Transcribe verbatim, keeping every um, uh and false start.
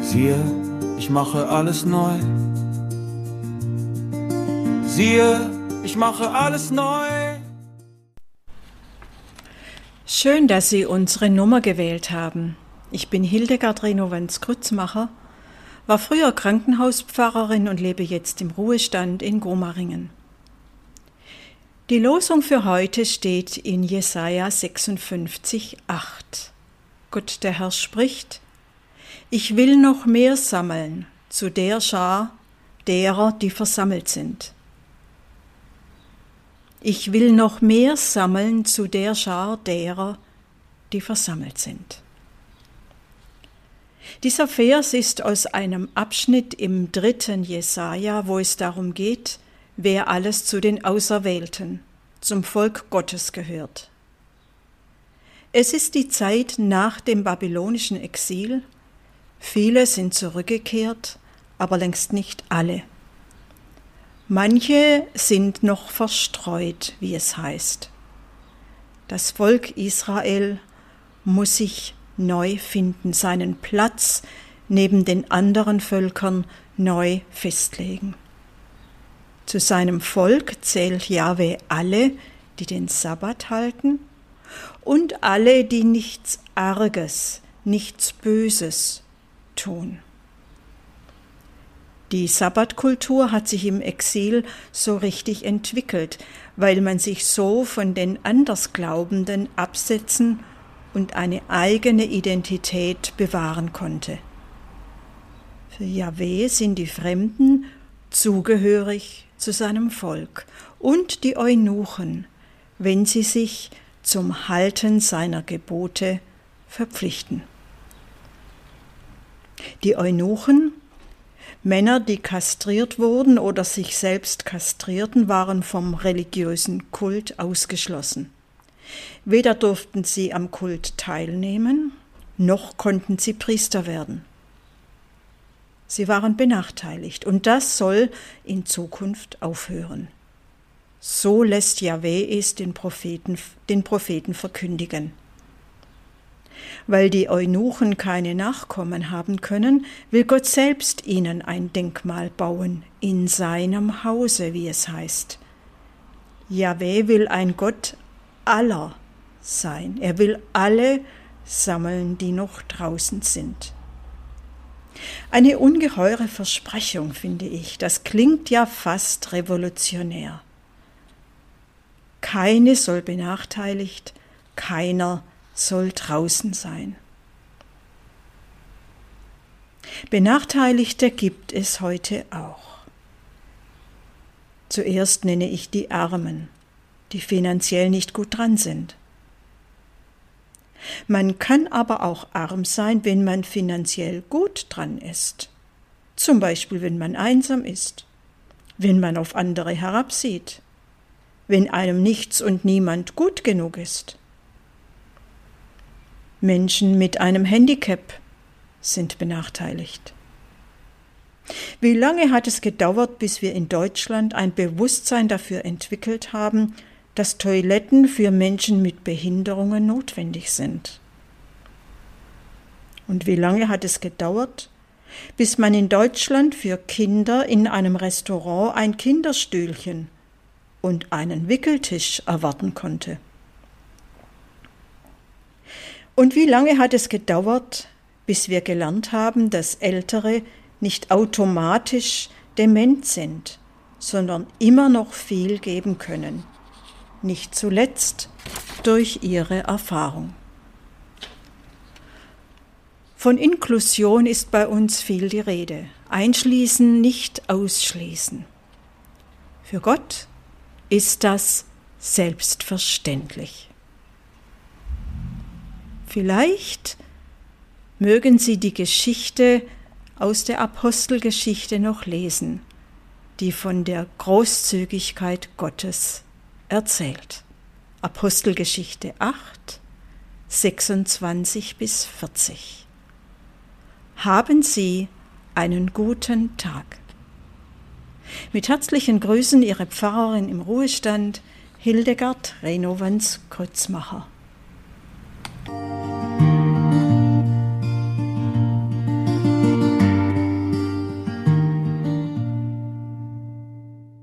Siehe, ich mache alles neu. Siehe, ich mache alles neu. Schön, dass Sie unsere Nummer gewählt haben. Ich bin Hildegard Renowans-Grützmacher, war früher Krankenhauspfarrerin und lebe jetzt im Ruhestand in Gomaringen. Die Losung für heute steht in Jesaja sechsundfünfzig, acht. Gott der Herr spricht: Ich will noch mehr sammeln zu der Schar derer, die versammelt sind. Ich will noch mehr sammeln zu der Schar derer, die versammelt sind. Dieser Vers ist aus einem Abschnitt im dritten Jesaja, wo es darum geht, wer alles zu den Auserwählten, zum Volk Gottes gehört. Es ist die Zeit nach dem babylonischen Exil. Viele sind zurückgekehrt, aber längst nicht alle. Manche sind noch verstreut, wie es heißt. Das Volk Israel muss sich neu finden, seinen Platz neben den anderen Völkern neu festlegen. Zu seinem Volk zählt Jahwe alle, die den Sabbat halten, und alle, die nichts Arges, nichts Böses tun. Die Sabbatkultur hat sich im Exil so richtig entwickelt, weil man sich so von den Andersglaubenden absetzen und eine eigene Identität bewahren konnte. Für Jahwe sind die Fremden zugehörig zu seinem Volk und die Eunuchen, wenn sie sich zum Halten seiner Gebote verpflichten. Die Eunuchen, Männer, die kastriert wurden oder sich selbst kastrierten, waren vom religiösen Kult ausgeschlossen. Weder durften sie am Kult teilnehmen, noch konnten sie Priester werden. Sie waren benachteiligt und das soll in Zukunft aufhören. So lässt Jahwe es den Propheten, den Propheten verkündigen. Weil die Eunuchen keine Nachkommen haben können, will Gott selbst ihnen ein Denkmal bauen, in seinem Hause, wie es heißt. Jahwe will ein Gott aller sein. Er will alle sammeln, die noch draußen sind. Eine ungeheure Versprechung, finde ich. Das klingt ja fast revolutionär. Keine soll benachteiligt, keiner soll draußen sein. Benachteiligte gibt es heute auch. Zuerst nenne ich die Armen, die finanziell nicht gut dran sind. Man kann aber auch arm sein, wenn man finanziell gut dran ist. Zum Beispiel, wenn man einsam ist, wenn man auf andere herabsieht, wenn einem nichts und niemand gut genug ist. Menschen mit einem Handicap sind benachteiligt. Wie lange hat es gedauert, bis wir in Deutschland ein Bewusstsein dafür entwickelt haben, dass Toiletten für Menschen mit Behinderungen notwendig sind? Und wie lange hat es gedauert, bis man in Deutschland für Kinder in einem Restaurant ein Kinderstühlchen und einen Wickeltisch erwarten konnte? Und wie lange hat es gedauert, bis wir gelernt haben, dass Ältere nicht automatisch dement sind, sondern immer noch viel geben können, nicht zuletzt durch ihre Erfahrung. Von Inklusion ist bei uns viel die Rede. Einschließen, nicht ausschließen. Für Gott ist das selbstverständlich. Vielleicht mögen Sie die Geschichte aus der Apostelgeschichte noch lesen, die von der Großzügigkeit Gottes erzählt. Apostelgeschichte acht, sechsundzwanzig bis vierzig. Haben Sie einen guten Tag. Mit herzlichen Grüßen Ihre Pfarrerin im Ruhestand, Hildegard Renowans-Grützmacher.